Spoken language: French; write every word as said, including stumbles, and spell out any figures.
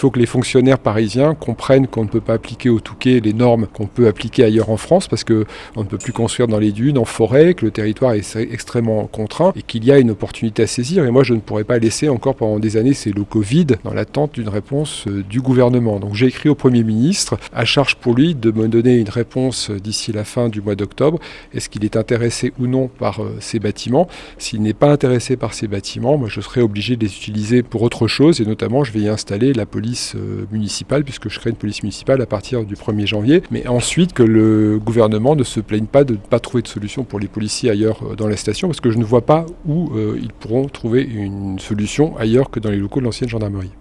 faut que les fonctionnaires parisiens comprennent qu'on ne peut pas appliquer au Touquet les normes qu'on peut appliquer ailleurs en France, parce qu'on ne peut plus construire dans les dunes, en forêt, que le territoire est extrêmement contraint et qu'il y a une opportunité à saisir. Et moi, je ne pourrais pas laisser encore pendant des années ces locaux vides dans l'attente d'une réponse du gouvernement. Donc j'ai écrit au Premier ministre, à charge pour lui de me donner une réponse d'ici la fin du mois d'octobre. Est-ce qu'il est intéressé ou non par euh, ces bâtiments? S'il n'est pas intéressé par ces bâtiments, moi je serai obligé de les utiliser pour autre chose, et notamment je vais y installer la police euh, municipale, puisque je crée une police municipale à partir du premier janvier. Mais ensuite que le gouvernement ne se plaigne pas de ne pas trouver de solution pour les policiers ailleurs euh, dans la station, parce que je ne vois pas où euh, ils pourront trouver une solution ailleurs que dans les locaux de l'ancienne gendarmerie.